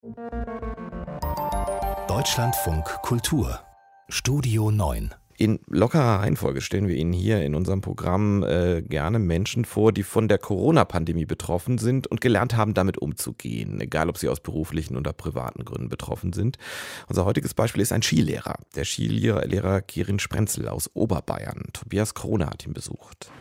Deutschlandfunk Kultur Studio 9. In lockerer Reihenfolge stellen wir Ihnen hier in unserem Programm gerne Menschen vor, die von der Corona-Pandemie betroffen sind und gelernt haben, damit umzugehen, egal ob sie aus beruflichen oder privaten Gründen betroffen sind. Unser heutiges Beispiel ist ein Skilehrer, der Skilehrer Quirin Sprenzel aus Oberbayern. Tobias Krone hat ihn besucht.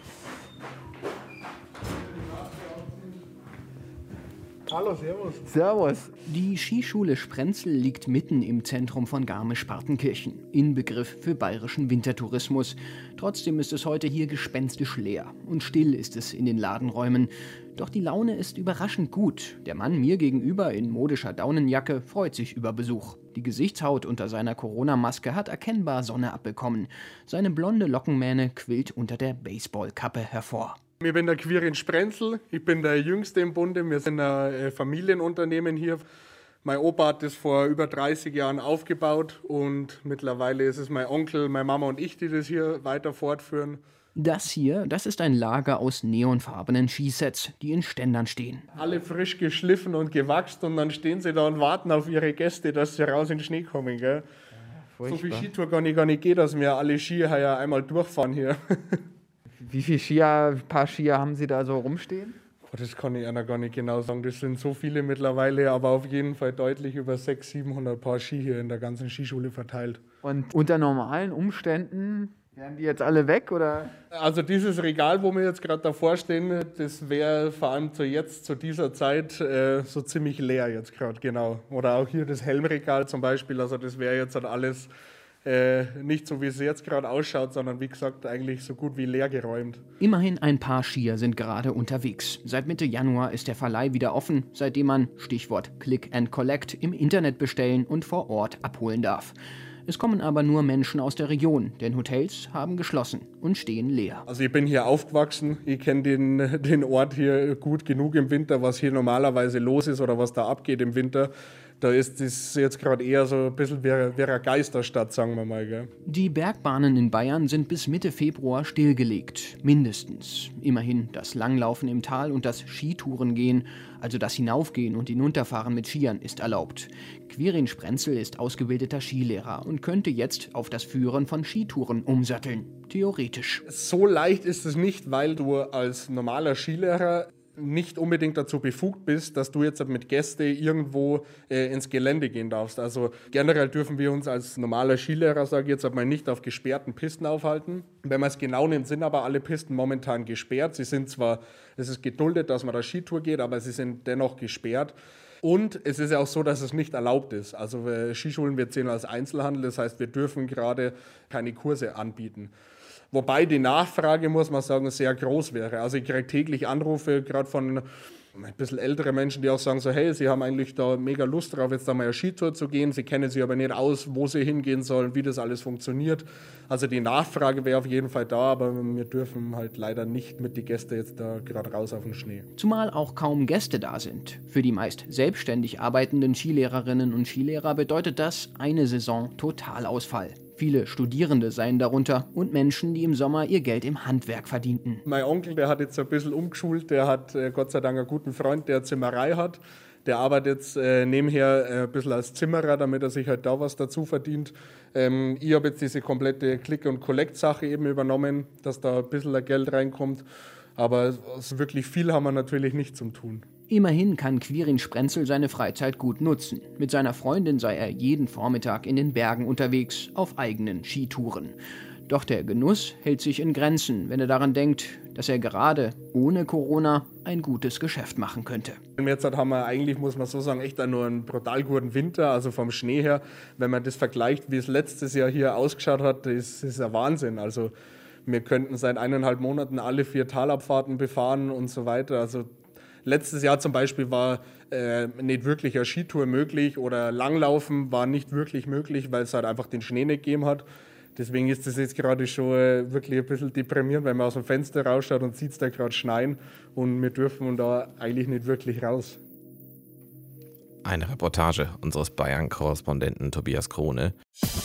Hallo, servus. Servus. Die Skischule Sprenzel liegt mitten im Zentrum von Garmisch-Partenkirchen, Inbegriff für bayerischen Wintertourismus. Trotzdem ist es heute hier gespenstisch leer und still ist es in den Ladenräumen. Doch die Laune ist überraschend gut. Der Mann mir gegenüber in modischer Daunenjacke freut sich über Besuch. Die Gesichtshaut unter seiner Corona-Maske hat erkennbar Sonne abbekommen. Seine blonde Lockenmähne quillt unter der Baseballkappe hervor. Ich bin der Quirin Sprenzel, ich bin der Jüngste im Bunde. Wir sind ein Familienunternehmen hier. Mein Opa hat das vor über 30 Jahren aufgebaut und mittlerweile ist es mein Onkel, meine Mama und ich, die das hier weiter fortführen. Das ist ein Lager aus neonfarbenen Skisets, die in Ständern stehen. Alle frisch geschliffen und gewachst und dann stehen sie da und warten auf ihre Gäste, dass sie raus in den Schnee kommen. Gell? So viel Skitour gar nicht geht, dass wir alle Skier ja einmal durchfahren hier. Wie viele Paar Skier haben Sie da so rumstehen? Das kann ich Ihnen gar nicht genau sagen. Das sind so viele mittlerweile, aber auf jeden Fall deutlich über 600-700 Paar Ski hier in der ganzen Skischule verteilt. Und unter normalen Umständen wären die jetzt alle weg, oder? Also dieses Regal, wo wir jetzt gerade davor stehen, das wäre vor allem zu dieser Zeit so ziemlich leer jetzt gerade, genau. Oder auch hier das Helmregal zum Beispiel, also das wäre jetzt halt alles nicht so, wie es jetzt gerade ausschaut, sondern wie gesagt eigentlich so gut wie leer geräumt. Immerhin ein paar Skier sind gerade unterwegs. Seit Mitte Januar ist der Verleih wieder offen, seitdem man, Stichwort Click and Collect, im Internet bestellen und vor Ort abholen darf. Es kommen aber nur Menschen aus der Region, denn Hotels haben geschlossen und stehen leer. Also ich bin hier aufgewachsen, ich kenne den Ort hier gut genug im Winter, was hier normalerweise los ist oder was da abgeht im Winter. Da ist es jetzt gerade eher so ein bisschen wie eine Geisterstadt, sagen wir mal. Gell? Die Bergbahnen in Bayern sind bis Mitte Februar stillgelegt, mindestens. Immerhin das Langlaufen im Tal und das Skitourengehen, also das Hinaufgehen und Hinunterfahren mit Skiern, ist erlaubt. Quirin Sprenzel ist ausgebildeter Skilehrer und könnte jetzt auf das Führen von Skitouren umsatteln. Theoretisch. So leicht ist es nicht, weil du als normaler Skilehrer nicht unbedingt dazu befugt bist, dass du jetzt mit Gästen irgendwo ins Gelände gehen darfst. Also generell dürfen wir uns als normaler Skilehrer, sage ich jetzt einmal, nicht auf gesperrten Pisten aufhalten. Wenn man es genau nimmt, sind aber alle Pisten momentan gesperrt. Sie sind zwar, es ist geduldet, dass man da Skitour geht, aber sie sind dennoch gesperrt. Und es ist ja auch so, dass es nicht erlaubt ist. Also Skischulen, wir zählen als Einzelhandel, das heißt, wir dürfen gerade keine Kurse anbieten. Wobei die Nachfrage, muss man sagen, sehr groß wäre. Also ich kriege täglich Anrufe, gerade von ein bisschen ältere Menschen, die auch sagen so, hey, sie haben eigentlich da mega Lust drauf, jetzt da mal eine Skitour zu gehen. Sie kennen sich aber nicht aus, wo sie hingehen sollen, wie das alles funktioniert. Also die Nachfrage wäre auf jeden Fall da, aber wir dürfen halt leider nicht mit den Gästen jetzt da gerade raus auf den Schnee. Zumal auch kaum Gäste da sind. Für die meist selbstständig arbeitenden Skilehrerinnen und Skilehrer bedeutet das eine Saison Totalausfall. Viele Studierende seien darunter und Menschen, die im Sommer ihr Geld im Handwerk verdienten. Mein Onkel, der hat jetzt ein bisschen umgeschult, der hat Gott sei Dank einen guten Freund, der Zimmerei hat. Der arbeitet jetzt nebenher ein bisschen als Zimmerer, damit er sich halt da was dazu verdient. Ich habe jetzt diese komplette Click- und Collect-Sache eben übernommen, dass da ein bisschen Geld reinkommt. Aber also wirklich viel haben wir natürlich nicht zum Tun. Immerhin kann Quirin Sprenzel seine Freizeit gut nutzen. Mit seiner Freundin sei er jeden Vormittag in den Bergen unterwegs, auf eigenen Skitouren. Doch der Genuss hält sich in Grenzen, wenn er daran denkt, dass er gerade ohne Corona ein gutes Geschäft machen könnte. Jetzt haben wir eigentlich, muss man so sagen, echt nur einen brutal guten Winter, also vom Schnee her. Wenn man das vergleicht, wie es letztes Jahr hier ausgeschaut hat, ist ein Wahnsinn. Also wir könnten seit 1,5 Monaten alle 4 Talabfahrten befahren und so weiter. Also letztes Jahr zum Beispiel war nicht wirklich eine Skitour möglich oder Langlaufen war nicht wirklich möglich, weil es halt einfach den Schnee nicht gegeben hat. Deswegen ist das jetzt gerade schon wirklich ein bisschen deprimierend, wenn man aus dem Fenster rausschaut und sieht es da gerade schneien und wir dürfen da eigentlich nicht wirklich raus. Eine Reportage unseres Bayern-Korrespondenten Tobias Krone.